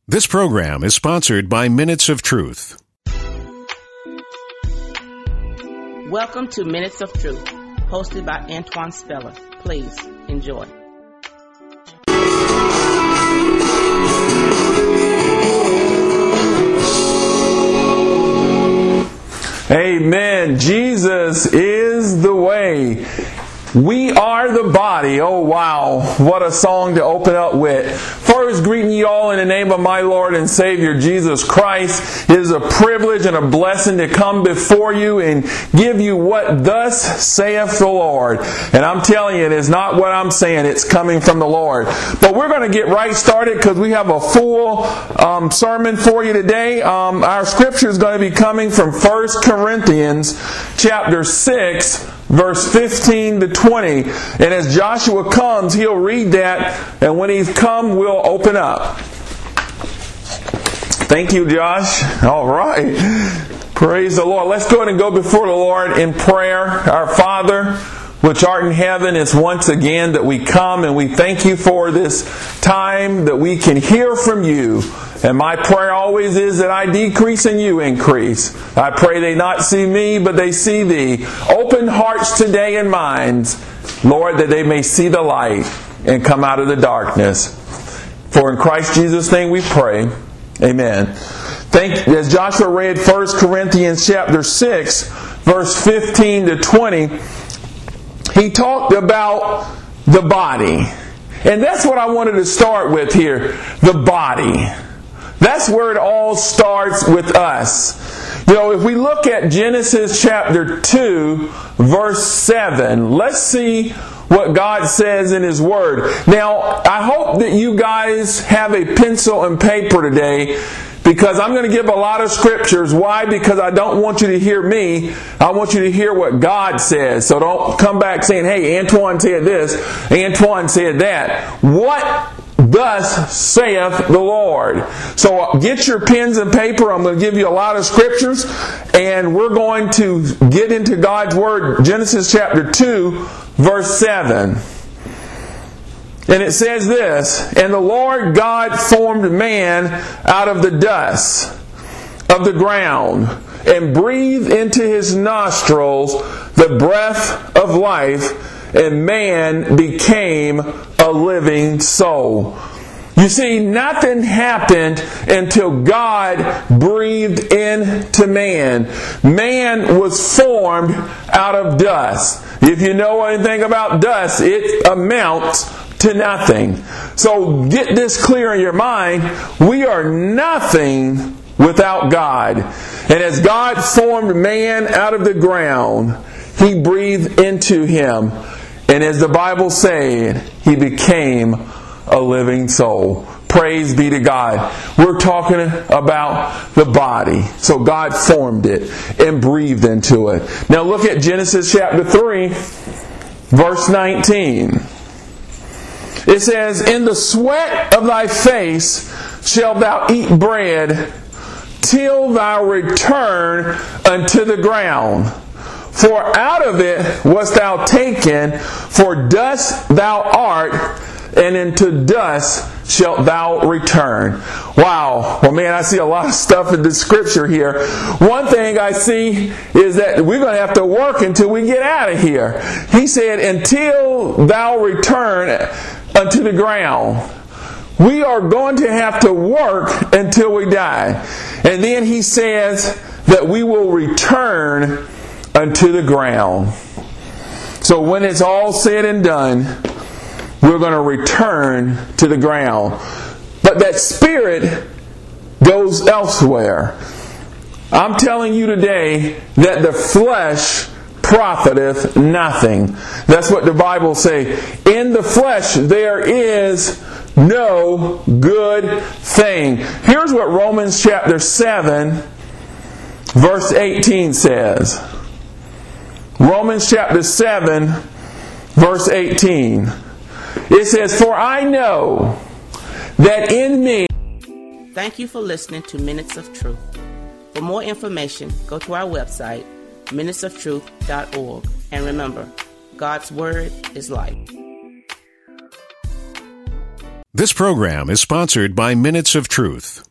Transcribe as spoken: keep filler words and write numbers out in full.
This program is sponsored by Minutes of Truth. Welcome to Minutes of Truth, hosted by Antoine Speller. Please enjoy. Amen. Jesus is the way. We are the body. Oh, wow. What a song to open up with. First, greeting you all in the name of my Lord and Savior, Jesus Christ. It is a privilege and a blessing to come before you and give you what thus saith the Lord. And I'm telling you, it is not what I'm saying. It's coming from the Lord. But we're going to get right started because we have a full um, sermon for you today. Um, our scripture is going to be coming from First Corinthians chapter six, verse fifteen to twenty. And as Joshua comes, he'll read that. And when he's come, we'll open up. Thank you, Josh. All right. Praise the Lord. Let's go ahead and go before the Lord in prayer. Our Father, which art in heaven, it's once again that we come and we thank you for this time that we can hear from you. And my prayer always is that I decrease and you increase. I pray they not see me, but they see thee. Open hearts today and minds, Lord, that they may see the light and come out of the darkness. For in Christ Jesus' name we pray. Amen. Thank, as Joshua read First Corinthians chapter six, verse fifteen to twenty, he talked about the body. And that's what I wanted to start with here. The body. That's where it all starts with us. You know, if we look at Genesis chapter two, verse seven, let's see what God says in His Word. Now, I hope that you guys have a pencil and paper today, because I'm going to give a lot of scriptures. Why? Because I don't want you to hear me. I want you to hear what God says. So don't come back saying, hey, Antoine said this, Antoine said that. What thus saith the Lord? So get your pens and paper. I'm going to give you a lot of scriptures, and we're going to get into God's Word. Genesis chapter two, verse seven. And it says this, and the Lord God formed man out of the dust of the ground, and breathed into his nostrils the breath of life, and man became a living soul. You see, nothing happened until God breathed into man. Man was formed out of dust. If you know anything about dust, it amounts to nothing. So get this clear in your mind. We are nothing without God. And as God formed man out of the ground, He breathed into him. And as the Bible said, he became a living soul. Praise be to God. We're talking about the body. So God formed it and breathed into it. Now look at Genesis chapter three, verse nineteen. It says, in the sweat of thy face shalt thou eat bread till thou return unto the ground. For out of it wast thou taken, for dust thou art, and into dust shalt thou return. Wow. Well, man, I see a lot of stuff in the scripture here. One thing I see is that we're going to have to work until we get out of here. He said, until thou return unto the ground. We are going to have to work until we die. And then he says that we will return unto the ground. So when it's all said and done, we're going to return to the ground. But that spirit goes elsewhere. I'm telling you today that the flesh profiteth nothing. That's what the Bible says. In the flesh there is no good thing. Here's what Romans chapter seven, verse eighteen says. Romans chapter seven, verse eighteen. It says, for I know that in me... Thank you for listening to Minutes of Truth. For more information, go to our website, minutes of truth dot org. And remember, God's Word is life. This program is sponsored by Minutes of Truth.